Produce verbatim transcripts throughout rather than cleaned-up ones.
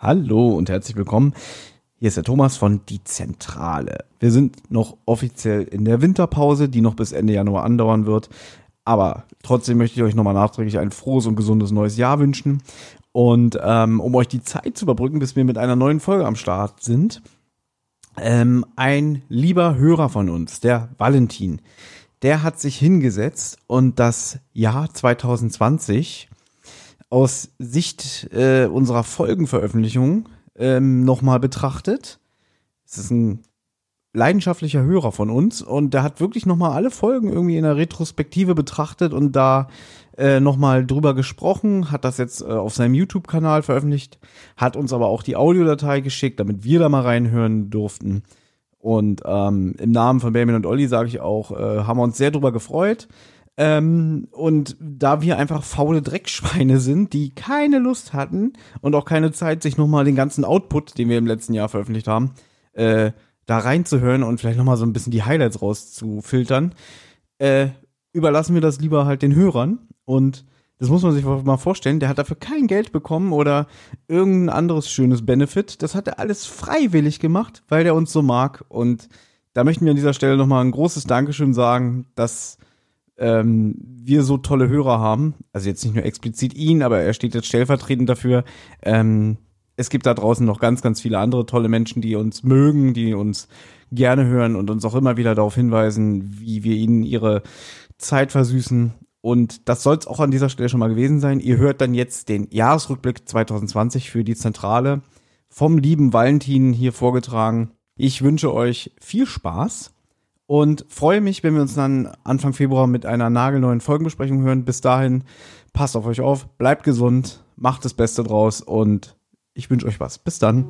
Hallo und herzlich willkommen. Hier ist der Thomas von Die Zentrale. Wir sind noch offiziell in der Winterpause, die noch bis Ende Januar andauern wird. Aber trotzdem möchte ich euch nochmal nachträglich ein frohes und gesundes neues Jahr wünschen. Und ähm, um euch die Zeit zu überbrücken, bis wir mit einer neuen Folge am Start sind, ähm, ein lieber Hörer von uns, der Valentin, der hat sich hingesetzt und das Jahr zwanzig zwanzig aus Sicht äh, unserer Folgenveröffentlichung ähm, nochmal betrachtet. Es ist ein leidenschaftlicher Hörer von uns und der hat wirklich nochmal alle Folgen irgendwie in der Retrospektive betrachtet und da äh, nochmal drüber gesprochen, hat das jetzt äh, auf seinem YouTube-Kanal veröffentlicht, hat uns aber auch die Audiodatei geschickt, damit wir da mal reinhören durften. Und ähm, im Namen von Benjamin und Olli sage ich auch, äh, haben wir uns sehr drüber gefreut. Ähm, und da wir einfach faule Dreckschweine sind, die keine Lust hatten und auch keine Zeit, sich nochmal den ganzen Output, den wir im letzten Jahr veröffentlicht haben, äh, da reinzuhören und vielleicht nochmal so ein bisschen die Highlights rauszufiltern, äh, überlassen wir das lieber halt den Hörern. Und das muss man sich mal vorstellen, der hat dafür kein Geld bekommen oder irgendein anderes schönes Benefit. Das hat er alles freiwillig gemacht, weil der uns so mag. Und da möchten wir an dieser Stelle nochmal ein großes Dankeschön sagen, dass ähm, wir so tolle Hörer haben. Also jetzt nicht nur explizit ihn, aber er steht jetzt stellvertretend dafür. Ähm, es gibt da draußen noch ganz, ganz viele andere tolle Menschen, die uns mögen, die uns gerne hören und uns auch immer wieder darauf hinweisen, wie wir ihnen ihre Zeit versüßen. Und das soll es auch an dieser Stelle schon mal gewesen sein. Ihr hört dann jetzt den Jahresrückblick zwanzig zwanzig für die Zentrale vom lieben Valentin hier vorgetragen. Ich wünsche euch viel Spaß und freue mich, wenn wir uns dann Anfang Februar mit einer nagelneuen Folgenbesprechung hören. Bis dahin, passt auf euch auf, bleibt gesund, macht das Beste draus und ich wünsche euch was. Bis dann.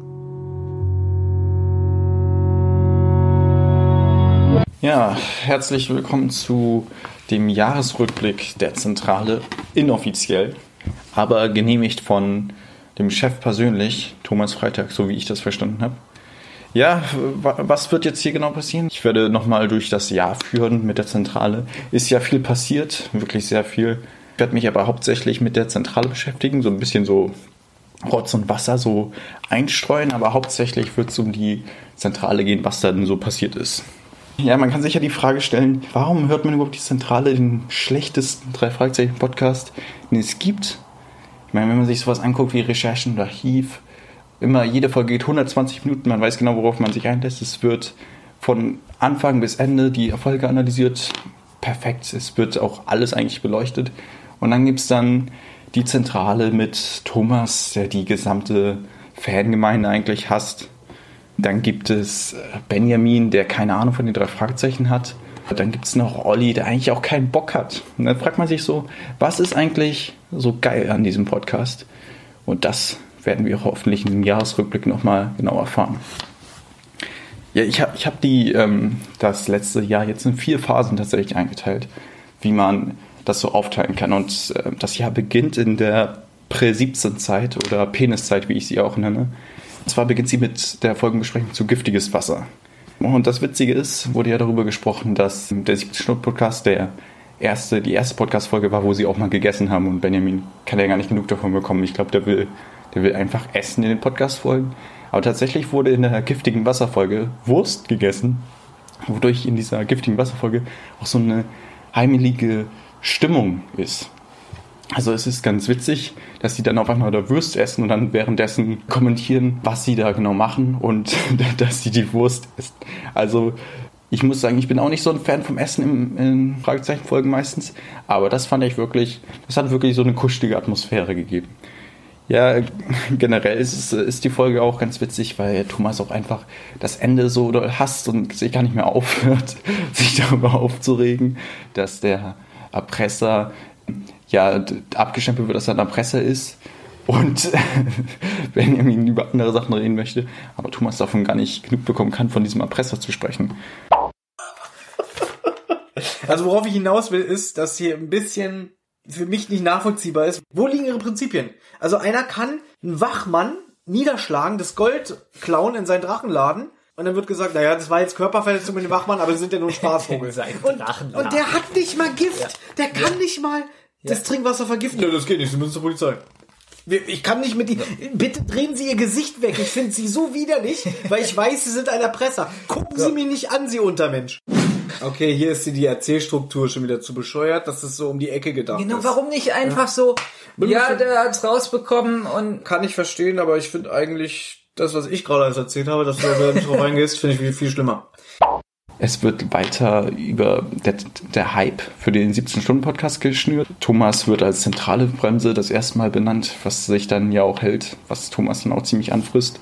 Ja, herzlich willkommen zu dem Jahresrückblick der Zentrale, inoffiziell, aber genehmigt von dem Chef persönlich, Thomas Freitag, so wie ich das verstanden habe. Ja, was wird jetzt hier genau passieren? Ich werde nochmal durch das Jahr führen mit der Zentrale. Ist ja viel passiert, wirklich sehr viel. Ich werde mich aber hauptsächlich mit der Zentrale beschäftigen, so ein bisschen so Rotz und Wasser so einstreuen, aber hauptsächlich wird es um die Zentrale gehen, was da denn so passiert ist. Ja, man kann sich ja die Frage stellen, warum hört man überhaupt die Zentrale, den schlechtesten drei-Fragezeichen-Podcast, den es gibt? Ich meine, wenn man sich sowas anguckt wie Recherchen und Archiv, immer, jede Folge geht hundertzwanzig Minuten, man weiß genau, worauf man sich einlässt. Es wird von Anfang bis Ende die Erfolge analysiert, perfekt, es wird auch alles eigentlich beleuchtet. Und dann gibt es dann die Zentrale mit Thomas, der die gesamte Fangemeinde eigentlich hasst. Dann gibt es Benjamin, der keine Ahnung von den drei Fragezeichen hat. Dann gibt es noch Olli, der eigentlich auch keinen Bock hat. Und dann fragt man sich so, was ist eigentlich so geil an diesem Podcast? Und das werden wir hoffentlich in diesem Jahresrückblick nochmal genau erfahren. Ja, ich habe ich hab die ähm, das letzte Jahr jetzt in vier Phasen tatsächlich eingeteilt, wie man das so aufteilen kann. Und äh, das Jahr beginnt in der Prä siebzehn Zeit oder Peniszeit, wie ich sie auch nenne. Und zwar beginnt sie mit der Folgenbesprechung zu Giftiges Wasser. Und das Witzige ist, wurde ja darüber gesprochen, dass der siebzehn-Stunden-Podcast der erste, die erste Podcast-Folge war, wo sie auch mal gegessen haben. Und Benjamin kann ja gar nicht genug davon bekommen. Ich glaube, der will, der will einfach essen in den Podcast-Folgen. Aber tatsächlich wurde in der Giftigen Wasser-Folge Wurst gegessen, wodurch in dieser Giftigen Wasser-Folge auch so eine heimelige Stimmung ist. Also es ist ganz witzig, dass sie dann auf einmal da Wurst essen und dann währenddessen kommentieren, was sie da genau machen und dass sie die Wurst essen. Also ich muss sagen, ich bin auch nicht so ein Fan vom Essen im, in Fragezeichenfolgen meistens, aber das fand ich wirklich, das hat wirklich so eine kuschelige Atmosphäre gegeben. Ja, generell ist, es, ist die Folge auch ganz witzig, weil Thomas auch einfach das Ende so doll hasst und sich gar nicht mehr aufhört, sich darüber aufzuregen, dass der Erpresser ja abgestempelt wird, dass er ein Erpresser ist und Benjamin über andere Sachen reden möchte, aber Thomas davon gar nicht genug bekommen kann, von diesem Erpresser zu sprechen. Also worauf ich hinaus will, ist, dass hier ein bisschen für mich nicht nachvollziehbar ist. Wo liegen ihre Prinzipien? Also einer kann einen Wachmann niederschlagen, das Gold klauen in seinen Drachenladen und dann wird gesagt, naja, das war jetzt Körperverletzung mit dem Wachmann, aber sie sind ja nur ein Spaßvogel. und, und der hat nicht mal Gift. Ja. Der kann ja. nicht mal das ja. Trinkwasser vergiften. Ja, das geht nicht, sie müssen zur Polizei. Ich kann nicht mit die. Bitte drehen Sie Ihr Gesicht weg. Ich finde Sie so widerlich, weil ich weiß, Sie sind ein Erpresser. Gucken Sie mich nicht an, Sie Untermensch. Okay, hier ist die Erzählstruktur schon wieder zu bescheuert, dass es so um die Ecke gedacht Genau, ist. warum nicht einfach so, ja, der hat's rausbekommen und... Kann ich verstehen, aber ich finde eigentlich das, was ich gerade alles erzählt habe, dass du da nicht drauf reingehst, finde ich viel, viel schlimmer. Es wird weiter über der, der Hype für den siebzehn-Stunden-Podcast geschnürt. Thomas wird als zentrale Bremse das erste Mal benannt, was sich dann ja auch hält, was Thomas dann auch ziemlich anfrisst.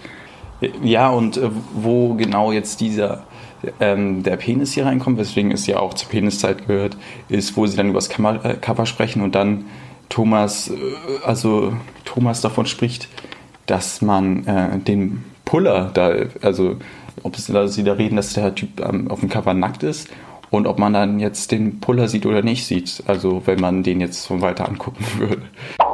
Ja, und äh, wo genau jetzt dieser ähm, der Penis hier reinkommt, weswegen es ja auch zur Peniszeit gehört, ist, wo sie dann über das Cover, äh, Cover sprechen und dann Thomas, äh, also Thomas davon spricht, dass man äh, den Puller da, also ob es da sie da reden, dass der Typ ähm, auf dem Cover nackt ist und ob man dann jetzt den Puller sieht oder nicht sieht, also wenn man den jetzt von weiter angucken würde.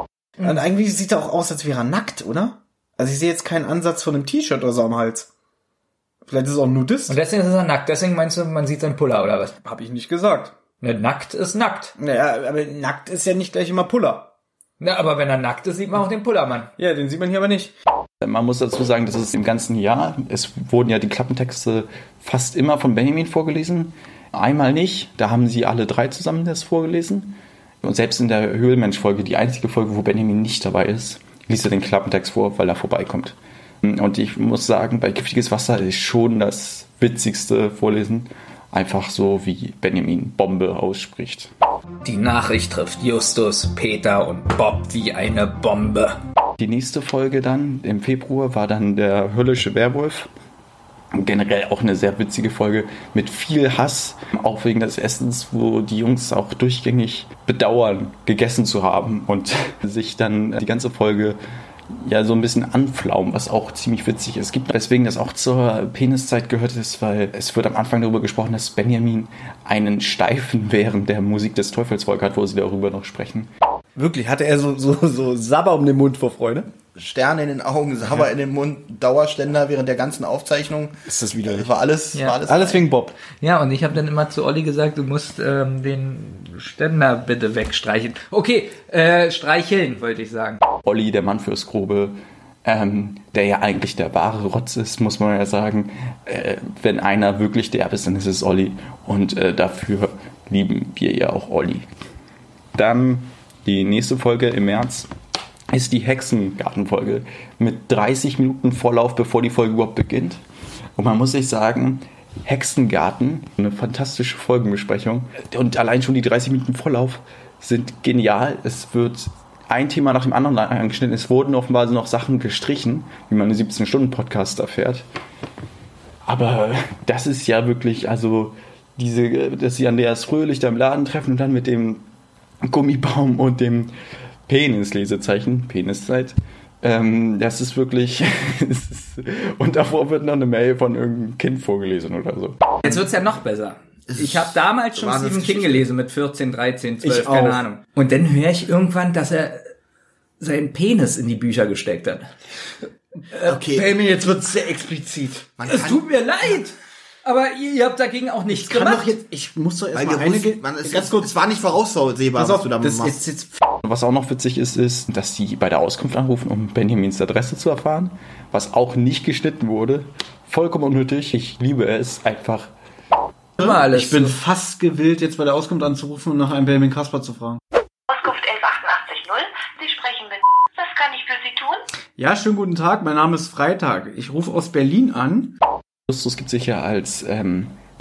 Und eigentlich sieht er auch aus, als wäre er nackt, oder? Also ich sehe jetzt keinen Ansatz von einem T-Shirt oder so am Hals. Vielleicht ist es auch ein Nudist. Und deswegen ist er nackt. Deswegen meinst du, man sieht seinen Puller, oder was? Hab ich nicht gesagt. Ne, nackt ist nackt. Naja, aber nackt ist ja nicht gleich immer Puller. Na, aber wenn er nackt ist, sieht man auch den Pullermann. Ja, den sieht man hier aber nicht. Man muss dazu sagen, dass es im ganzen Jahr, es wurden ja die Klappentexte fast immer von Benjamin vorgelesen. Einmal nicht, da haben sie alle drei zusammen das vorgelesen. Und selbst in der Höhlenmensch-Folge, die einzige Folge, wo Benjamin nicht dabei ist, liest er den Klappentext vor, weil er vorbeikommt. Und ich muss sagen, bei Giftiges Wasser ist schon das witzigste Vorlesen. Einfach so, wie Benjamin Bombe ausspricht. Die Nachricht trifft Justus, Peter und Bob wie eine Bombe. Die nächste Folge dann, im Februar, war dann der höllische Werwolf. Generell auch eine sehr witzige Folge mit viel Hass, auch wegen des Essens, wo die Jungs auch durchgängig bedauern, gegessen zu haben und sich dann die ganze Folge ja so ein bisschen anflaumen, was auch ziemlich witzig ist. Es gibt, weswegen das auch zur Peniszeit gehört ist, weil es wird am Anfang darüber gesprochen, dass Benjamin einen Steifen während der Musik des Teufelsvolk hat, wo sie darüber noch sprechen. Wirklich, hatte er so, so, so Sabber um den Mund vor Freude? Sterne in den Augen, Sabber ja. in den Mund, Dauerständer während der ganzen Aufzeichnung. Ist das widerlich? War alles, Ja. war alles, Alles wegen Bob. Ja, und ich habe dann immer zu Olli gesagt, du musst ähm, den Ständer bitte wegstreichen. Okay, äh, streicheln, wollte ich sagen. Olli, der Mann fürs Grobe, ähm, der ja eigentlich der wahre Rotz ist, muss man ja sagen. Äh, wenn einer wirklich derb ist, dann ist es Olli. Und äh, dafür lieben wir ja auch Olli. Dann die nächste Folge im März ist die Hexengartenfolge mit dreißig Minuten Vorlauf, bevor die Folge überhaupt beginnt. Und man muss sich sagen, Hexengarten, eine fantastische Folgenbesprechung. Und allein schon die dreißig Minuten Vorlauf sind genial. Es wird ein Thema nach dem anderen angeschnitten. Es wurden offenbar noch Sachen gestrichen, wie man einen siebzehn-Stunden-Podcast erfährt. Aber das ist ja wirklich, also diese, dass sie Andreas Fröhlich da im Laden treffen und dann mit dem Gummibaum und dem Penis-Lesezeichen, Peniszeit. Ähm, das ist wirklich. ist, und davor wird noch eine Mail von irgendeinem Kind vorgelesen oder so. Jetzt wird's ja noch besser. Ich habe damals schon Stephen King gelesen mit vierzehn, dreizehn, zwölf, Ich keine auch. Ahnung. Und dann höre ich irgendwann, dass er seinen Penis in die Bücher gesteckt hat. Okay. Hey, mir jetzt wird's sehr explizit. Man Es kann- tut mir leid, aber ihr, ihr habt dagegen auch nichts Kann gemacht. doch jetzt, ich muss doch Weil erstmal wir eine... wussten, man, es, ganz kurz, es war nicht voraussehbar, pass was auf, du da das machst. jetzt, jetzt Was auch noch witzig ist, ist, dass sie bei der Auskunft anrufen, um Benjamins Adresse zu erfahren, was auch nicht geschnitten wurde. Vollkommen unnötig. Ich liebe es einfach. Immer alles Ich bin so. fast gewillt, jetzt bei der Auskunft anzurufen und nach einem Benjamin Kasper zu fragen. Auskunft elf achtundachtzig null. Sie sprechen mit. Was kann ich für Sie tun? Ja, schönen guten Tag, mein Name ist Freitag. Ich rufe aus Berlin an. Justus gibt sich ja als, ähm,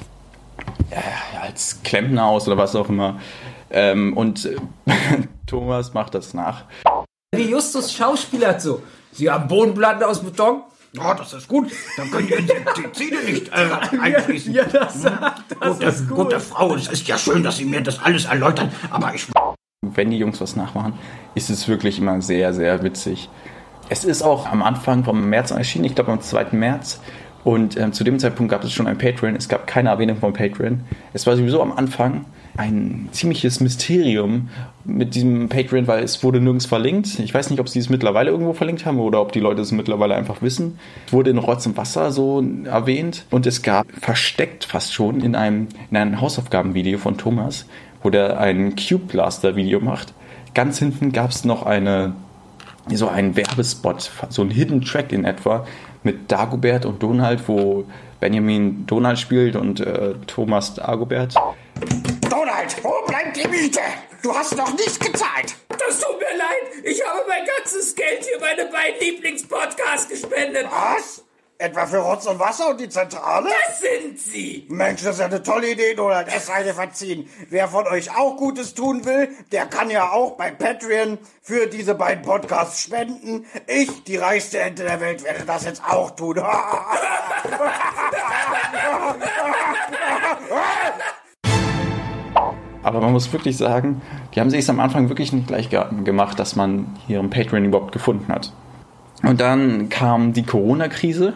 ja, als Klempner aus oder was auch immer. Ähm, und äh, Thomas macht das nach. Wie Justus Schauspieler so. Sie haben Bodenplatten aus Beton? Oh, das ist gut. Dann können die, die Zähne nicht äh, einfließen. Ja, das sagt, das Gute, ist gut. gute Frau, es ist ja schön, dass Sie mir das alles erläutern, aber ich... Wenn die Jungs was nachmachen, ist es wirklich immer sehr, sehr witzig. Es ist auch am Anfang vom März erschienen, ich glaube am zweiten März. Und ähm, zu dem Zeitpunkt gab es schon ein Patreon. Es gab keine Erwähnung von Patreon. Es war sowieso am Anfang ein ziemliches Mysterium mit diesem Patreon, weil es wurde nirgends verlinkt. Ich weiß nicht, ob sie es mittlerweile irgendwo verlinkt haben oder ob die Leute es mittlerweile einfach wissen. Es wurde in Rotz und Wasser so erwähnt. Und es gab versteckt fast schon in einem, in einem Hausaufgabenvideo von Thomas, wo der ein Cube Blaster Video macht. Ganz hinten gab es noch eine so einen Werbespot, so einen Hidden Track in etwa mit Dagobert und Donald, wo Benjamin Donald spielt und äh, Thomas Dagobert. Donald, wo bleibt die Miete? Du hast noch nicht gezahlt. Das tut mir leid. Ich habe mein ganzes Geld für meine beiden Lieblingspodcasts gespendet. Was? Etwa für Rotz und Wasser und die Zentrale? Das sind sie. Mensch, das ist ja eine tolle Idee, Donald. Es sei dir verziehen. Wer von euch auch Gutes tun will, der kann ja auch bei Patreon für diese beiden Podcasts spenden. Ich, die reichste Ente der Welt, werde das jetzt auch tun. Aber man muss wirklich sagen, die haben sich es am Anfang wirklich nicht gleich ge- gemacht, dass man ihren Patreon überhaupt gefunden hat. Und dann kam die Corona-Krise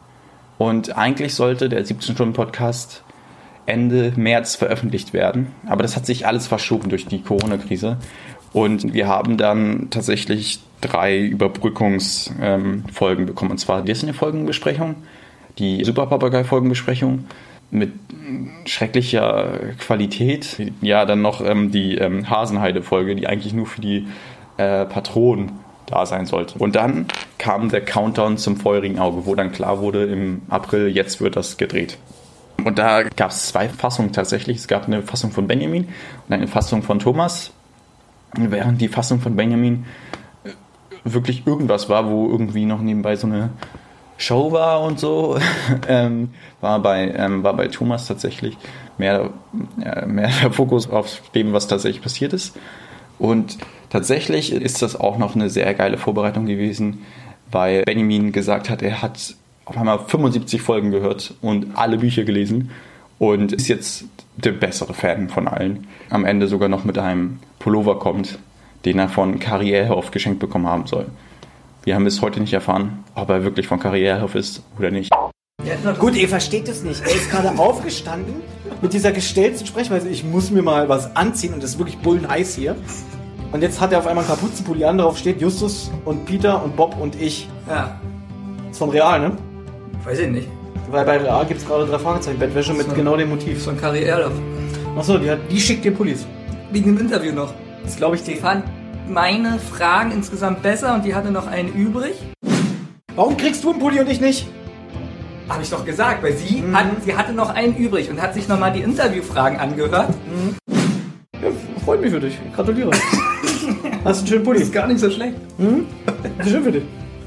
und eigentlich sollte der siebzehn-Stunden-Podcast Ende März veröffentlicht werden. Aber das hat sich alles verschoben durch die Corona-Krise. Und wir haben dann tatsächlich drei Überbrückungsfolgen ähm, bekommen. Und zwar die Disney-Folgenbesprechung, die Super-Papagei-Folgenbesprechung mit schrecklicher Qualität. Ja, dann noch ähm, die ähm, Hasenheide-Folge, die eigentlich nur für die äh, Patronen da sein sollte. Und dann kam der Countdown zum feurigen Auge, wo dann klar wurde, im April, jetzt wird das gedreht. Und da gab es zwei Fassungen tatsächlich. Es gab eine Fassung von Benjamin und eine Fassung von Thomas. Und während die Fassung von Benjamin wirklich irgendwas war, wo irgendwie noch nebenbei so eine Show war und so, ähm, war, bei, ähm, war bei Thomas tatsächlich mehr, äh, mehr der Fokus auf dem, was tatsächlich passiert ist. Und tatsächlich ist das auch noch eine sehr geile Vorbereitung gewesen, weil Benjamin gesagt hat, er hat auf einmal fünfundsiebzig Folgen gehört und alle Bücher gelesen und ist jetzt der bessere Fan von allen. Am Ende sogar noch mit einem Pullover kommt, den er von Karrierehof geschenkt bekommen haben soll. Wir haben bis heute nicht erfahren, ob er wirklich von Karrierehof ist oder nicht. Gut, ihr versteht es nicht. Er ist gerade aufgestanden mit dieser gestellten Sprechweise. Ich muss mir mal was anziehen und es ist wirklich bullenheiß hier. Und jetzt hat er auf einmal einen Kapuzenpulli an, darauf steht Justus und Peter und Bob und ich. Ja. Ist von Real, ne? Weiß ich nicht. Weil bei Real gibt es gerade drei Fragezeichen Bettwäsche mit So. genau dem Motiv. So ein Karrierehof. Achso, die, hat, die schickt dir Pullis. Wegen dem Interview noch. Das glaube ich Die dir. fand meine Fragen insgesamt besser und die hatte noch einen übrig. Warum kriegst du einen Pulli und ich nicht? Habe ich doch gesagt, weil sie, mhm. hat, sie hatte noch einen übrig und hat sich nochmal die Interviewfragen angehört. Mhm. Ja, freut mich für dich. Gratuliere. Hast einen schönen Pulli. Das ist gar nicht so schlecht. Mhm. Schön für dich.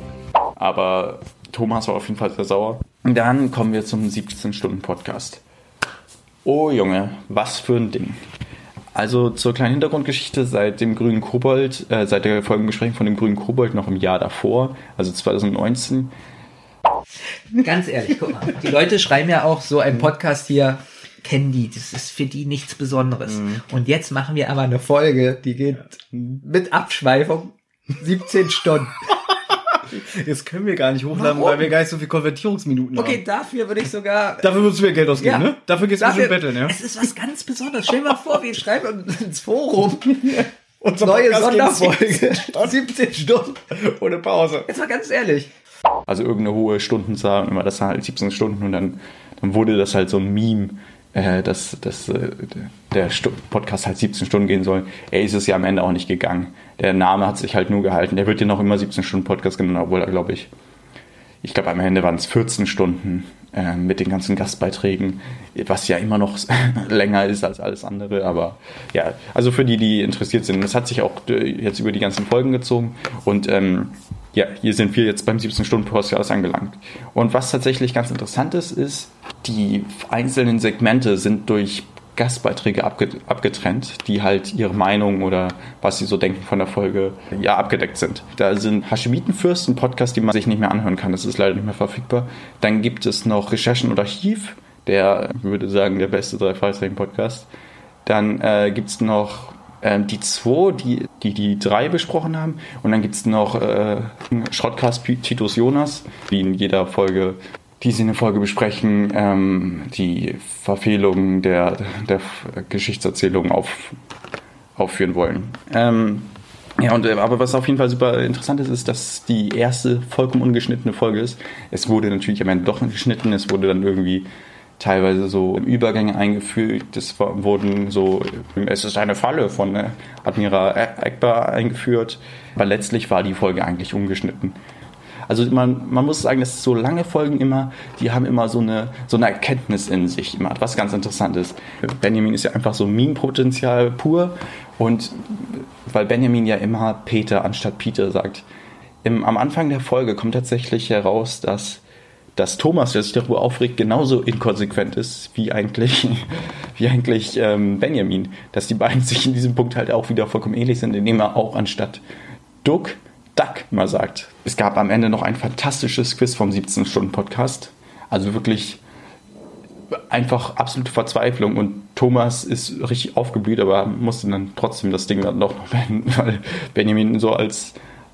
Aber Thomas war auf jeden Fall sehr sauer. Dann kommen wir zum siebzehn-Stunden-Podcast. Oh Junge, was für ein Ding. Also zur kleinen Hintergrundgeschichte, seit dem grünen Kobold, äh, seit der Folgenbesprechung von dem grünen Kobold noch im Jahr davor, also zwanzig neunzehn. Ganz ehrlich, guck mal. Die Leute schreiben ja auch so einen Podcast hier, kennen die, das ist für die nichts Besonderes. Mhm. Und jetzt machen wir aber eine Folge, die geht mit Abschweifung siebzehn Stunden. Jetzt können wir gar nicht hochladen, Warum? weil wir gar nicht so viel Konvertierungsminuten Okay, haben. dafür würde ich sogar... Dafür würdest du mir Geld ausgeben, Ja. ne? Dafür gehst du Dafür, bestimmt betteln, ja? Es ist was ganz Besonderes. Stell dir mal vor, wir schreiben uns ins Forum. Unser Neue Podcast geht Sonderfolge. siebzehn Stunden. ohne Pause. Jetzt mal ganz ehrlich. Also irgendeine hohe Stundenzahl und immer das halt siebzehn Stunden und dann, dann wurde das halt so ein Meme, äh, dass, dass äh, der Stu- Podcast halt siebzehn Stunden gehen soll. Er ist es ja am Ende auch nicht gegangen. Der Name hat sich halt nur gehalten. Der wird ja noch immer siebzehn Stunden Podcast genannt, obwohl er, glaube ich, ich glaube am Ende waren es vierzehn Stunden äh, mit den ganzen Gastbeiträgen, was ja immer noch länger ist als alles andere. Aber ja, also für die, die interessiert sind, das hat sich auch jetzt über die ganzen Folgen gezogen und ähm, ja, hier sind wir jetzt beim siebzehn-Stunden-Podcast angelangt. Und was tatsächlich ganz interessant ist, ist, die einzelnen Segmente sind durch Gastbeiträge abge- abgetrennt, die halt ihre Meinung oder was sie so denken von der Folge ja abgedeckt sind. Da sind Haschemitenfürst, ein Podcast, den man sich nicht mehr anhören kann. Das ist leider nicht mehr verfügbar. Dann gibt es noch Recherchen und Archiv, der, ich würde sagen, der beste drei-Fragezeichen-Podcast. Dann äh, gibt es noch ähm, die zwei, die, die die drei besprochen haben. Und dann gibt es noch äh, Schrottcast Titus Jonas, die in jeder Folge die sie in der Folge besprechen, ähm, die Verfehlungen der, der Geschichtserzählung auf, aufführen wollen. Ähm, ja, und, aber was auf jeden Fall super interessant ist, ist, dass die erste vollkommen ungeschnittene Folge ist. Es wurde natürlich am Ende doch geschnitten, es wurde dann irgendwie teilweise so Übergänge eingefügt. Es war, wurden so, es ist eine Falle von äh, Admiral Ackbar eingeführt. Aber letztlich war die Folge eigentlich umgeschnitten. Also man, man muss sagen, dass so lange Folgen immer, die haben immer so eine, so eine Erkenntnis in sich, immer, was ganz interessant ist. Benjamin ist ja einfach so Meme-Potenzial pur und weil Benjamin ja immer Peter anstatt Peter sagt. Im, am Anfang der Folge kommt tatsächlich heraus, dass, dass Thomas, der sich darüber aufregt, genauso inkonsequent ist wie eigentlich, wie eigentlich ähm, Benjamin. Dass die beiden sich in diesem Punkt halt auch wieder vollkommen ähnlich sind, indem er auch anstatt Duck Duck mal sagt. Es gab am Ende noch ein fantastisches Quiz vom siebzehn-Stunden-Podcast. Also wirklich einfach absolute Verzweiflung und Thomas ist richtig aufgeblüht, aber musste dann trotzdem das Ding dann doch noch beenden, weil Benjamin so als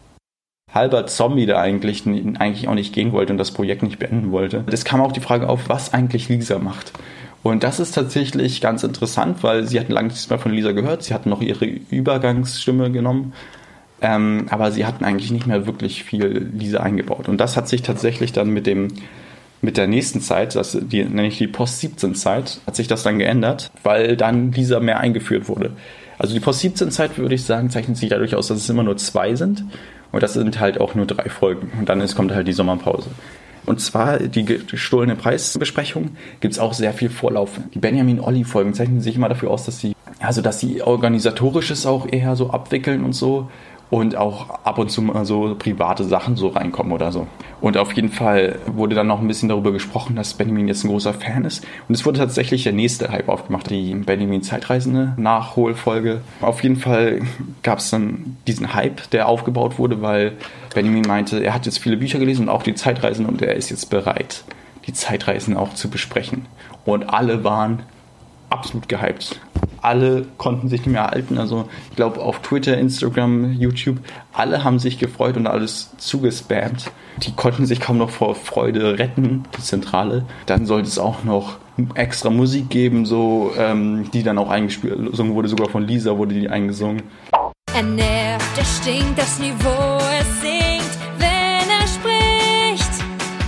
halber Zombie da eigentlich, eigentlich auch nicht gehen wollte und das Projekt nicht beenden wollte. Es kam auch die Frage auf, was eigentlich Lisa macht. Und das ist tatsächlich ganz interessant, weil sie hatten lange nichts mehr von Lisa gehört. Sie hatten noch ihre Übergangsstimme genommen. Ähm, aber sie hatten eigentlich nicht mehr wirklich viel Lisa eingebaut. Und das hat sich tatsächlich dann mit dem mit der nächsten Zeit, das die, nenne ich die Post siebzehn Zeit, hat sich das dann geändert, weil dann Lisa mehr eingeführt wurde. Also die Post siebzehn Zeit, würde ich sagen, zeichnet sich dadurch aus, dass es immer nur zwei sind. Und das sind halt auch nur drei Folgen. Und dann ist, kommt halt die Sommerpause. Und zwar die gestohlene Preisbesprechung gibt es auch sehr viel Vorlauf. Die Benjamin-Olli-Folgen zeichnen sich immer dafür aus, dass sie, also dass sie organisatorisches auch eher so abwickeln und so. Und auch ab und zu mal so private Sachen so reinkommen oder so. Und auf jeden Fall wurde dann noch ein bisschen darüber gesprochen, dass Benjamin jetzt ein großer Fan ist. Und es wurde tatsächlich der nächste Hype aufgemacht, die Benjamin Zeitreisende Nachholfolge. Auf jeden Fall gab es dann diesen Hype, der aufgebaut wurde, weil Benjamin meinte, er hat jetzt viele Bücher gelesen und auch die Zeitreisen und er ist jetzt bereit, die Zeitreisen auch zu besprechen. Und alle waren absolut gehypt. Alle konnten sich nicht mehr halten. Also ich glaube auf Twitter, Instagram, YouTube, alle haben sich gefreut und alles zugespammt. Die konnten sich kaum noch vor Freude retten, die Zentrale. Dann sollte es auch noch extra Musik geben, so ähm, die dann auch eingespielt wurde, sogar von Lisa wurde die eingesungen. Er nervt, er stinkt, das Niveau, es singt, wenn er spricht.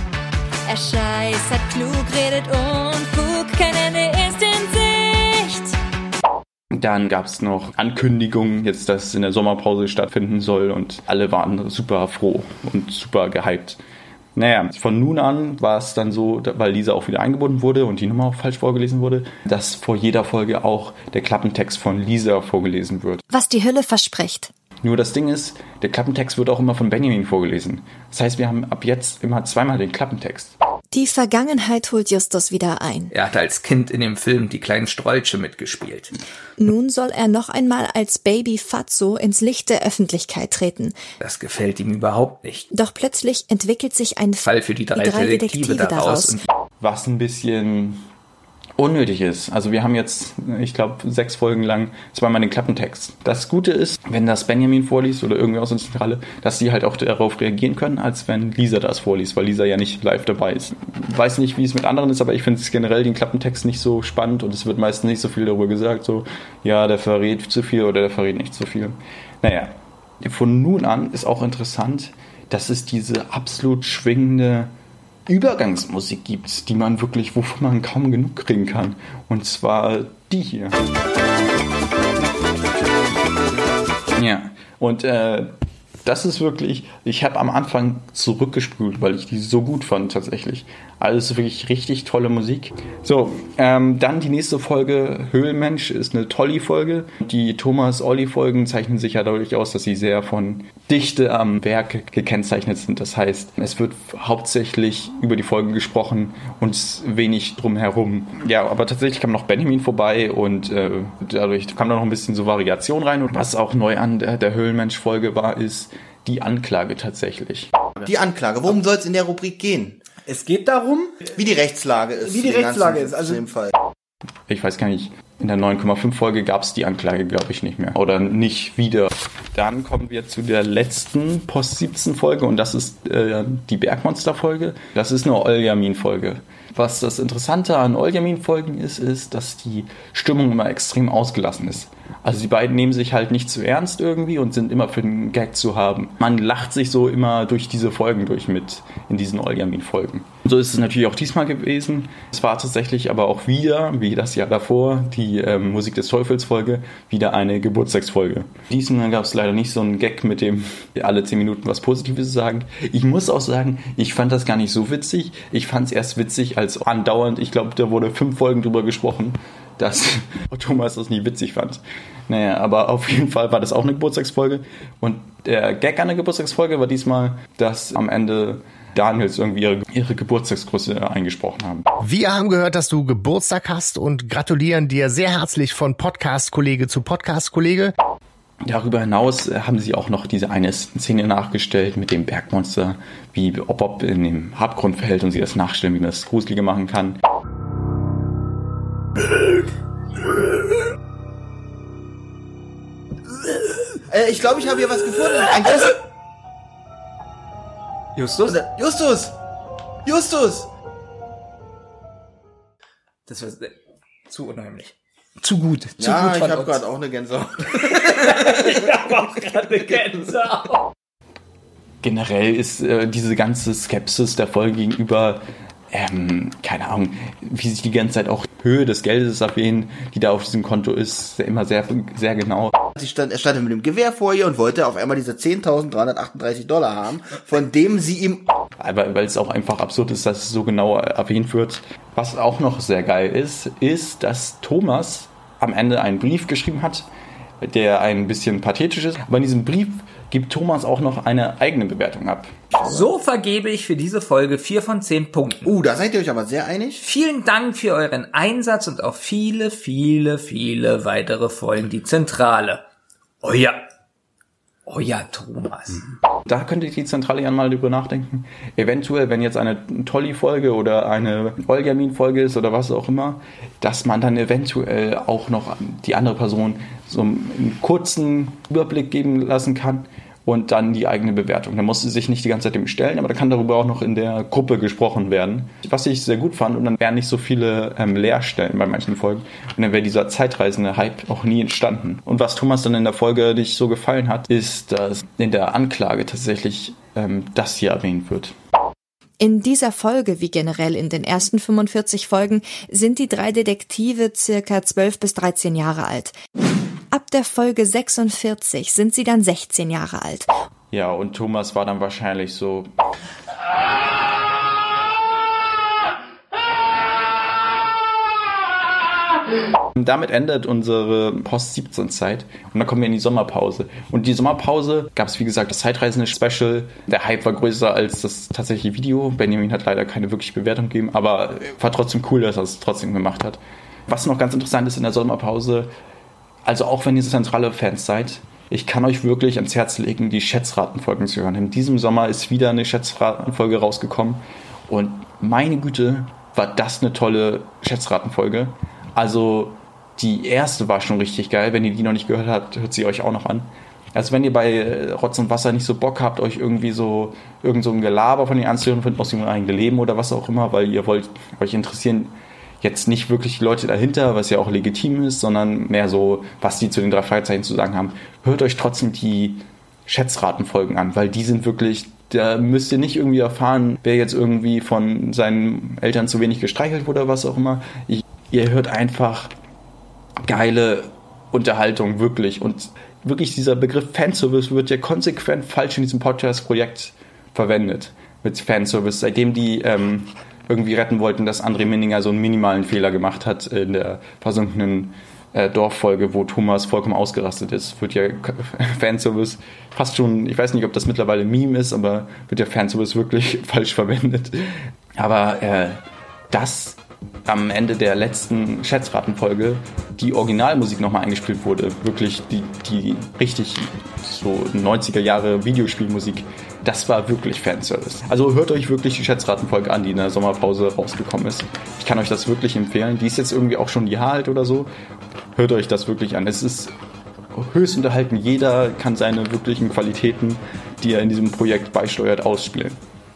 Er scheißt, hat klug, redet Unfug, kein Ende ist in Sicht. Dann gab es noch Ankündigungen, jetzt, dass es in der Sommerpause stattfinden soll und alle waren super froh und super gehypt. Naja, von nun an war es dann so, weil Lisa auch wieder eingebunden wurde und die Nummer auch falsch vorgelesen wurde, dass vor jeder Folge auch der Klappentext von Lisa vorgelesen wird. Was die Hülle verspricht. Nur das Ding ist, der Klappentext wird auch immer von Benjamin vorgelesen. Das heißt, wir haben ab jetzt immer zweimal den Klappentext. Die Vergangenheit holt Justus wieder ein. Er hat als Kind in dem Film Die kleinen Strolche mitgespielt. Nun soll er noch einmal als Baby Fatso ins Licht der Öffentlichkeit treten. Das gefällt ihm überhaupt nicht. Doch plötzlich entwickelt sich ein Fall für die drei, die drei Detektive, Detektive daraus. daraus. Was ein bisschen unnötig ist. Also wir haben jetzt, ich glaube, sechs Folgen lang zweimal den Klappentext. Das Gute ist, wenn das Benjamin vorliest oder irgendwie aus der Zentrale, dass sie halt auch darauf reagieren können, als wenn Lisa das vorliest, weil Lisa ja nicht live dabei ist. Ich weiß nicht, wie es mit anderen ist, aber ich finde es generell den Klappentext nicht so spannend und es wird meistens nicht so viel darüber gesagt, so, ja, der verrät zu viel oder der verrät nicht zu viel. Naja, von nun an ist auch interessant, dass es diese absolut schwingende Übergangsmusik gibt, die man wirklich, wovon man kaum genug kriegen kann. Und zwar die hier. Ja, und äh, das ist wirklich, ich habe am Anfang zurückgespult, weil ich die so gut fand tatsächlich. Also wirklich richtig tolle Musik. So, ähm, dann die nächste Folge, Höhlenmensch, ist eine tolle Folge. Die Thomas-Olli-Folgen zeichnen sich ja dadurch aus, dass sie sehr von Dichte am Werk gekennzeichnet sind. Das heißt, es wird hauptsächlich über die Folgen gesprochen und wenig drumherum. Ja, aber tatsächlich kam noch Benjamin vorbei und äh, dadurch kam da noch ein bisschen so Variation rein. Und was auch neu an der, der Höhlenmensch-Folge war, ist die Anklage tatsächlich. Die Anklage, worum soll es in der Rubrik gehen? Es geht darum, wie die Rechtslage ist. Wie die Rechtslage ist. Also in dem Fall. Ich weiß gar nicht, in der neun Komma fünf Folge gab es die Anklage, glaube ich, nicht mehr. Oder nicht wieder. Dann kommen wir zu der letzten Post siebzehn Folge und das ist äh, die Bergmonster-Folge. Das ist eine Oljamin-Folge. Was das Interessante an Oljamin-Folgen ist, ist, dass die Stimmung immer extrem ausgelassen ist. Also die beiden nehmen sich halt nicht zu ernst irgendwie und sind immer für den Gag zu haben. Man lacht sich so immer durch diese Folgen durch mit, in diesen Oljamin-Folgen. So ist es natürlich auch diesmal gewesen. Es war tatsächlich aber auch wieder, wie das Jahr davor, die ähm, Musik des Teufels-Folge, wieder eine Geburtstagsfolge. Diesmal gab es leider nicht so einen Gag, mit dem alle zehn Minuten was Positives sagen. Ich muss auch sagen, ich fand das gar nicht so witzig. Ich fand es erst witzig, als andauernd, ich glaube, da wurde fünf Folgen drüber gesprochen, dass Thomas das nie witzig fand. Naja, aber auf jeden Fall war das auch eine Geburtstagsfolge. Und der Gag an der Geburtstagsfolge war diesmal, dass am Ende Daniels irgendwie ihre, ihre Geburtstagsgröße eingesprochen haben. Wir haben gehört, dass du Geburtstag hast und gratulieren dir sehr herzlich von Podcast-Kollege zu Podcast-Kollege. Darüber hinaus haben sie auch noch diese eine Szene nachgestellt mit dem Bergmonster, wie ob Bob in dem Abgrund fällt und sie das nachstellen, wie man das gruseliger machen kann. Äh, ich glaube, ich habe hier was gefunden. Ein Gäste. Justus? Justus! Justus! Das war zu unheimlich. Zu gut. Zu ja, gut ich habe gerade auch eine Gänsehaut. Ich habe auch gerade eine Gänsehaut. Generell ist äh, diese ganze Skepsis der Folge gegenüber, ähm, keine Ahnung, wie sich die ganze Zeit auch Höhe des Geldes erwähnen, die da auf diesem Konto ist, immer sehr, sehr genau. Sie stand, er stand mit dem Gewehr vor ihr und wollte auf einmal diese zehntausenddreihundertachtunddreißig Dollar haben, von dem sie ihm... Aber weil es auch einfach absurd ist, dass es so genau erwähnt wird. Was auch noch sehr geil ist, ist, dass Thomas am Ende einen Brief geschrieben hat, der ein bisschen pathetisch ist. Aber in diesem Brief gibt Thomas auch noch eine eigene Bewertung ab. So vergebe ich für diese Folge vier von zehn Punkten. Uh, da seid ihr euch aber sehr einig. Vielen Dank für euren Einsatz und auf viele, viele, viele weitere Folgen die Zentrale. Euer, euer Thomas. Da könnte die Zentrale ja mal drüber nachdenken. Eventuell, wenn jetzt eine Tolli-Folge oder eine Oljamin-Folge ist oder was auch immer, dass man dann eventuell auch noch die andere Person so einen kurzen Überblick geben lassen kann und dann die eigene Bewertung. Da muss sie sich nicht die ganze Zeit dem stellen, aber da kann darüber auch noch in der Gruppe gesprochen werden. Was ich sehr gut fand, und dann wären nicht so viele ähm, Leerstellen bei manchen Folgen. Und dann wäre dieser zeitreisende Hype auch nie entstanden. Und was Thomas dann in der Folge nicht so gefallen hat, ist, dass in der Anklage tatsächlich ähm, das hier erwähnt wird. In dieser Folge, wie generell in den ersten fünfundvierzig Folgen, sind die drei Detektive circa zwölf bis dreizehn Jahre alt. Ab der Folge sechsundvierzig sind sie dann sechzehn Jahre alt. Ja, und Thomas war dann wahrscheinlich so... Damit endet unsere Post siebzehn Zeit und dann kommen wir in die Sommerpause. Und die Sommerpause gab es, wie gesagt, das Zeitreisende-Special. Der Hype war größer als das tatsächliche Video. Benjamin hat leider keine wirkliche Bewertung gegeben, aber war trotzdem cool, dass er es trotzdem gemacht hat. Was noch ganz interessant ist in der Sommerpause, also auch wenn ihr zentrale Fans seid, ich kann euch wirklich ans Herz legen, die Schätzratenfolgen zu hören. In diesem Sommer ist wieder eine Schätzratenfolge rausgekommen und meine Güte, war das eine tolle Schätzratenfolge. Also die erste war schon richtig geil. Wenn ihr die noch nicht gehört habt, hört sie euch auch noch an. Also wenn ihr bei Rotz und Wasser nicht so Bock habt, euch irgendwie so irgend so ein Gelaber von den Einzelnen aus ihrem eigenen Leben oder was auch immer, weil ihr wollt euch interessieren, jetzt nicht wirklich die Leute dahinter, was ja auch legitim ist, sondern mehr so, was die zu den drei Fragezeichen zu sagen haben. Hört euch trotzdem die Schätzratenfolgen an, weil die sind wirklich, da müsst ihr nicht irgendwie erfahren, wer jetzt irgendwie von seinen Eltern zu wenig gestreichelt wurde oder was auch immer. Ich, ihr hört einfach geile Unterhaltung, wirklich. Und wirklich dieser Begriff Fanservice wird ja konsequent falsch in diesem Podcast-Projekt verwendet. Mit Fanservice, seitdem die ähm, irgendwie retten wollten, dass André Minninger so einen minimalen Fehler gemacht hat in der versunkenen äh, Dorffolge, wo Thomas vollkommen ausgerastet ist. Wird ja Fanservice fast schon, ich weiß nicht, ob das mittlerweile ein Meme ist, aber wird ja Fanservice wirklich falsch verwendet. Aber äh, das am Ende der letzten Schätzratenfolge die Originalmusik nochmal eingespielt wurde. Wirklich die, die richtig so neunziger Jahre Videospielmusik. Das war wirklich Fanservice. Also hört euch wirklich die Schätzratenfolge an, die in der Sommerpause rausgekommen ist. Ich kann euch das wirklich empfehlen. Die ist jetzt irgendwie auch schon ein Jahr alt oder so. Hört euch das wirklich an. Es ist höchst unterhalten. Jeder kann seine wirklichen Qualitäten, die er in diesem Projekt beisteuert, ausspielen.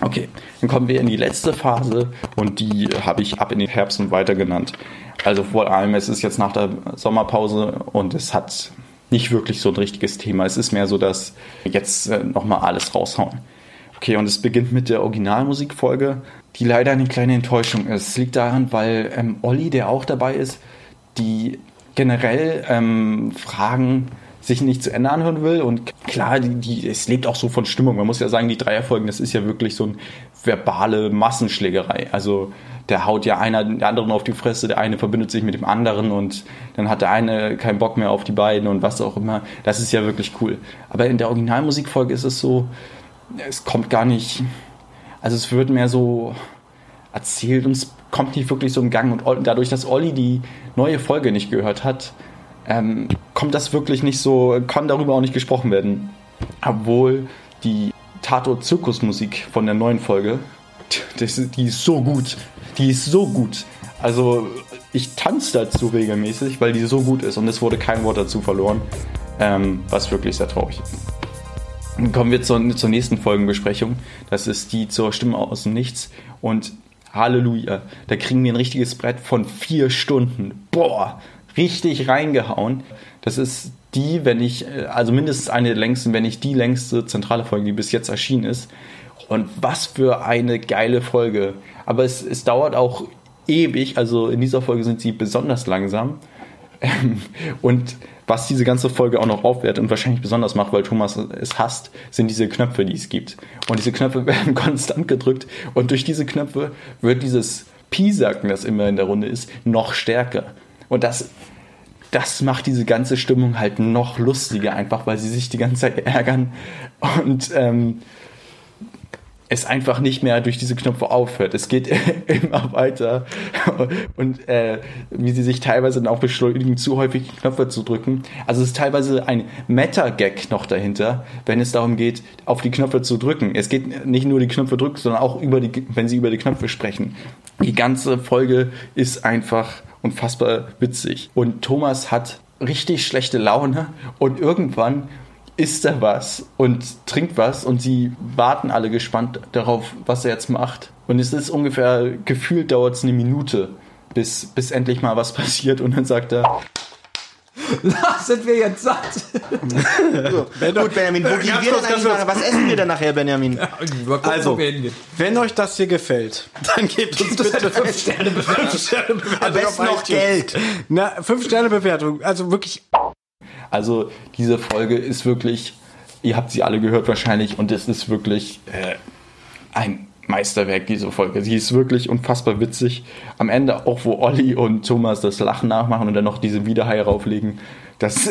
Okay, dann kommen wir in die letzte Phase und die habe ich ab in den Herbst und weiter genannt. Also vor allem, es ist jetzt nach der Sommerpause und es hat nicht wirklich so ein richtiges Thema. Es ist mehr so, dass jetzt äh, nochmal alles raushauen. Okay, und es beginnt mit der Originalmusikfolge, die leider eine kleine Enttäuschung ist. Es liegt daran, weil ähm, Olli, der auch dabei ist, die generell ähm, Fragen sich nicht zu Ende anhören will. Und klar, die, die, es lebt auch so von Stimmung. Man muss ja sagen, die Dreierfolgen, das ist ja wirklich so eine verbale Massenschlägerei. Also der haut ja einer den anderen auf die Fresse, der eine verbindet sich mit dem anderen und dann hat der eine keinen Bock mehr auf die beiden und was auch immer. Das ist ja wirklich cool. Aber in der Originalmusikfolge ist es so, es kommt gar nicht, also es wird mehr so erzählt und es kommt nicht wirklich so im Gang. Und dadurch, dass Olli die neue Folge nicht gehört hat, ähm, kommt das wirklich nicht so, kann darüber auch nicht gesprochen werden. Obwohl die Tatort-Zirkusmusik von der neuen Folge, das, die ist so gut. Die ist so gut. Also ich tanze dazu regelmäßig, weil die so gut ist und es wurde kein Wort dazu verloren, ähm, was wirklich sehr traurig ist. Dann kommen wir zur, zur nächsten Folgenbesprechung. Das ist die zur Stimme aus dem Nichts und Halleluja, da kriegen wir ein richtiges Brett von vier Stunden. Boah, richtig reingehauen. Das ist die, wenn ich, also mindestens eine der längsten, wenn nicht die längste zentrale Folge, die bis jetzt erschienen ist. Und was für eine geile Folge. Aber es, es dauert auch ewig, also in dieser Folge sind sie besonders langsam. Und was diese ganze Folge auch noch aufwertet und wahrscheinlich besonders macht, weil Thomas es hasst, sind diese Knöpfe, die es gibt. Und diese Knöpfe werden konstant gedrückt und durch diese Knöpfe wird dieses Piesacken, das immer in der Runde ist, noch stärker. Und das, das macht diese ganze Stimmung halt noch lustiger, einfach weil sie sich die ganze Zeit ärgern und ähm, es einfach nicht mehr durch diese Knöpfe aufhört. Es geht immer weiter und äh, wie sie sich teilweise dann auch beschleunigen, zu häufig die Knöpfe zu drücken. Also es ist teilweise ein Meta-Gag noch dahinter, wenn es darum geht, auf die Knöpfe zu drücken. Es geht nicht nur die Knöpfe drücken, sondern auch über die, wenn sie über die Knöpfe sprechen. Die ganze Folge ist einfach unfassbar witzig. Und Thomas hat richtig schlechte Laune und irgendwann isst er was und trinkt was und sie warten alle gespannt darauf, was er jetzt macht. Und es ist ungefähr, gefühlt dauert es eine Minute, bis, bis endlich mal was passiert und dann sagt er, sind wir jetzt satt? So, gut, Benjamin, wo gehen wir denn eigentlich nachher? Was essen wir denn nachher, Benjamin? Ja, gucken, also, wo wir hingehen. wenn euch das hier gefällt, dann gebt uns bitte fünf Sterne Bewertung. Am besten noch Geld. Na, fünf Sterne Bewertung. Also wirklich. Also diese Folge ist wirklich, ihr habt sie alle gehört wahrscheinlich und es ist wirklich äh, ein Meisterwerk, diese Folge. Sie ist wirklich unfassbar witzig. Am Ende auch, wo Olli und Thomas das Lachen nachmachen und dann noch diese Wiederhai rauflegen, das,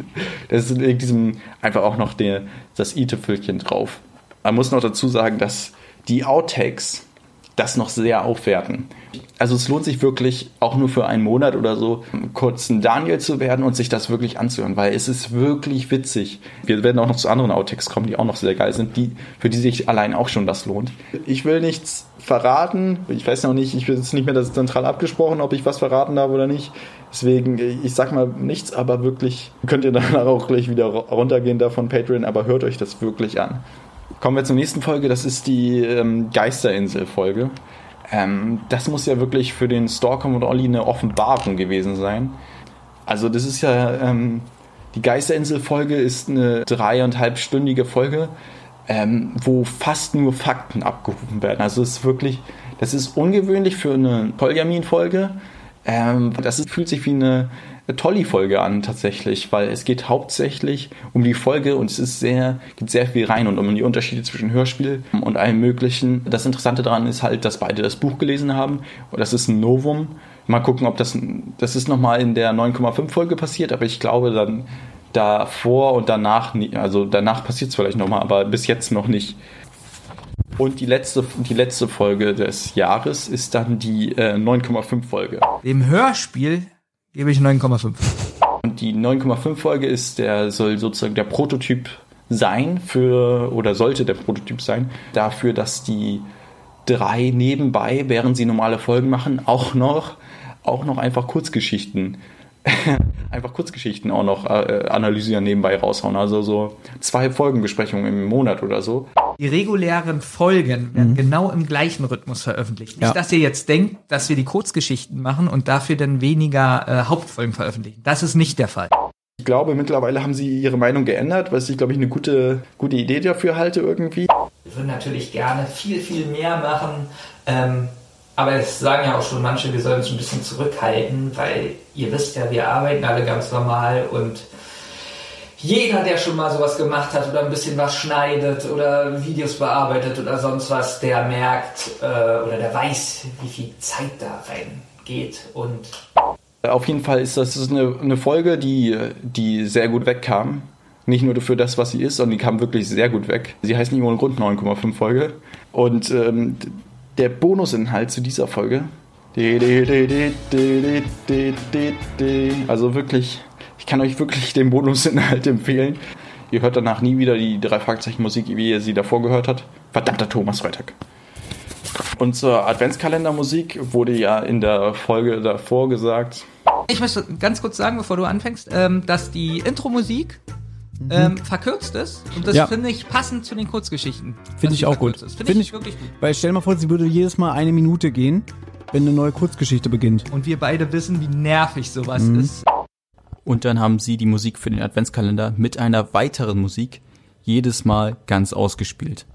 das ist in diesem einfach auch noch der, das i-Tüpfelchen drauf. Man muss noch dazu sagen, dass die Outtakes das noch sehr aufwerten. Also es lohnt sich wirklich auch nur für einen Monat oder so, kurz ein Daniel zu werden und sich das wirklich anzuhören, weil es ist wirklich witzig. Wir werden auch noch zu anderen Outtakes kommen, die auch noch sehr geil sind, die, für die sich allein auch schon das lohnt. Ich will nichts verraten, ich weiß noch nicht, ich bin jetzt nicht mehr das zentral abgesprochen, ob ich was verraten darf oder nicht. Deswegen, ich sag mal nichts, aber wirklich, könnt ihr danach auch gleich wieder runtergehen da von Patreon, aber hört euch das wirklich an. Kommen wir zur nächsten Folge, das ist die ähm, Geisterinsel-Folge. Ähm, das muss ja wirklich für den Stalker und Olli eine Offenbarung gewesen sein. Also das ist ja, ähm, die Geisterinsel-Folge ist eine dreieinhalbstündige Folge, ähm, wo fast nur Fakten abgerufen werden. Also es ist wirklich, das ist ungewöhnlich für eine Toljamin-Folge. Ähm, das ist, fühlt sich wie eine Tolli-Folge an tatsächlich, weil es geht hauptsächlich um die Folge und es ist sehr, geht sehr viel rein und um die Unterschiede zwischen Hörspiel und allem Möglichen. Das Interessante daran ist halt, dass beide das Buch gelesen haben und das ist ein Novum. Mal gucken, ob das, das ist nochmal in der neun Komma fünf Folge passiert, aber ich glaube dann davor und danach, also danach passiert es vielleicht nochmal, aber bis jetzt noch nicht. Und die letzte, die letzte Folge des Jahres ist dann die äh, neun Komma fünf Folge. Dem Hörspiel gebe ich neun Komma fünf. Und die neun Komma fünf Folge ist der, soll sozusagen der Prototyp sein für, oder sollte der Prototyp sein, dafür, dass die drei nebenbei, während sie normale Folgen machen, auch noch, auch noch einfach Kurzgeschichten, einfach Kurzgeschichten auch noch äh, analysieren, nebenbei raushauen. Also so zwei Folgenbesprechungen im Monat oder so. Die regulären Folgen werden Mhm. genau im gleichen Rhythmus veröffentlicht. Nicht, Ja. dass ihr jetzt denkt, dass wir die Kurzgeschichten machen und dafür dann weniger äh, Hauptfolgen veröffentlichen. Das ist nicht der Fall. Ich glaube, mittlerweile haben sie ihre Meinung geändert, was ich, glaube ich, eine gute, gute Idee dafür halte irgendwie. Wir würden natürlich gerne viel, viel mehr machen. Ähm, aber es sagen ja auch schon manche, wir sollen uns ein bisschen zurückhalten, weil ihr wisst ja, wir arbeiten alle ganz normal und jeder, der schon mal sowas gemacht hat oder ein bisschen was schneidet oder Videos bearbeitet oder sonst was, der merkt äh, oder der weiß, wie viel Zeit da reingeht. Und Auf jeden Fall ist das eine, eine Folge, die, die sehr gut wegkam. Nicht nur für das, was sie ist, sondern die kam wirklich sehr gut weg. Sie heißt nicht ohne Grund neun Komma fünf Folge. Und ähm, der Bonusinhalt zu dieser Folge, also wirklich, ich kann euch wirklich den Bonusinhalt empfehlen. Ihr hört danach nie wieder die drei Fragezeichen Musik, wie ihr sie davor gehört habt. Verdammter Thomas Freitag. Und zur Adventskalendermusik wurde ja in der Folge davor gesagt. ich möchte ganz kurz sagen, bevor du anfängst, ähm, dass die Intro-Musik Mhm. ähm, verkürzt ist. Und das Ja. finde ich passend zu den Kurzgeschichten. Finde ich auch gut. Finde Find ich ich- wirklich gut. Weil stell dir mal vor, sie würde jedes Mal eine Minute gehen, wenn eine neue Kurzgeschichte beginnt. Und wir beide wissen, wie nervig sowas Mhm. ist. Und dann haben sie die Musik für den Adventskalender mit einer weiteren Musik jedes Mal ganz ausgespielt.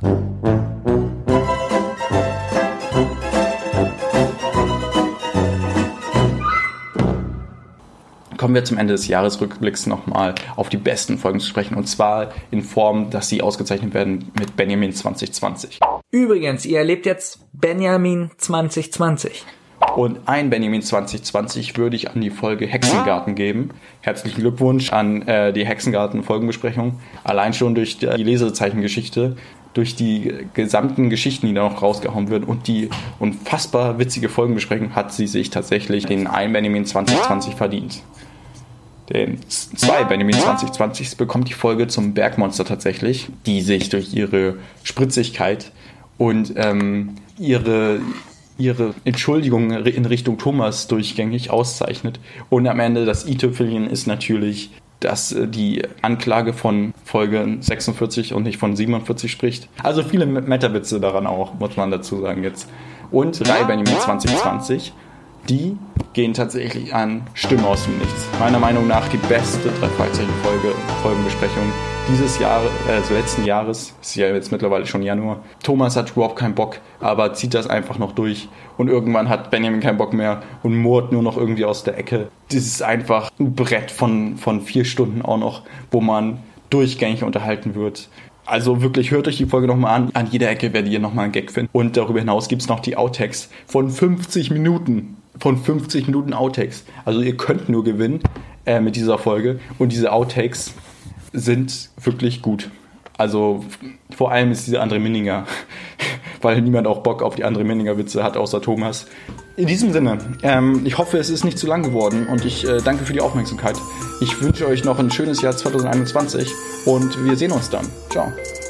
Kommen wir zum Ende des Jahresrückblicks nochmal auf die besten Folgen zu sprechen. Und zwar in Form, dass sie ausgezeichnet werden mit Benjamin zwanzig zwanzig. Übrigens, ihr erlebt jetzt Benjamin zwanzig zwanzig. Und ein Benjamin zwanzig zwanzig würde ich an die Folge Hexengarten geben. Herzlichen Glückwunsch an äh, die Hexengarten-Folgenbesprechung. Allein schon durch die Lesezeichengeschichte, durch die gesamten Geschichten, die da noch rausgehauen werden und die unfassbar witzige Folgenbesprechung hat sie sich tatsächlich den ein Benjamin zwanzig zwanzig verdient. Den zwei Benjamin zwanzig zwanzig bekommt die Folge zum Bergmonster tatsächlich, die sich durch ihre Spritzigkeit und ähm, ihre, ihre Entschuldigung in Richtung Thomas durchgängig auszeichnet. Und am Ende das i-Tüpfelchen ist natürlich, dass die Anklage von Folge sechsundvierzig und nicht von siebenundvierzig spricht. Also viele Meta-Witze daran auch, muss man dazu sagen jetzt. Und drei Benjamin zwanzig zwanzig. Die gehen tatsächlich an Stimme aus dem Nichts. Meiner Meinung nach die beste drei Fragezeichen-Folge, Folgenbesprechung dieses Jahres, äh, also letzten Jahres. Ist ja jetzt mittlerweile schon Januar. Thomas hat überhaupt keinen Bock, aber zieht das einfach noch durch. Und irgendwann hat Benjamin keinen Bock mehr und murrt nur noch irgendwie aus der Ecke. Das ist einfach ein Brett von, von vier Stunden auch noch, wo man durchgängig unterhalten wird. Also wirklich, hört euch die Folge nochmal an. An jeder Ecke werdet ihr nochmal einen Gag finden. Und darüber hinaus gibt es noch die Outtakes von fünfzig Minuten. Von fünfzig Minuten Outtakes. Also ihr könnt nur gewinnen äh, mit dieser Folge. Und diese Outtakes sind wirklich gut. Also vor allem ist diese André Minninger, weil niemand auch Bock auf die André Minninger Witze hat, außer Thomas. In diesem Sinne, ähm, ich hoffe, es ist nicht zu lang geworden und ich äh, danke für die Aufmerksamkeit. Ich wünsche euch noch ein schönes Jahr zwanzig einundzwanzig und wir sehen uns dann. Ciao.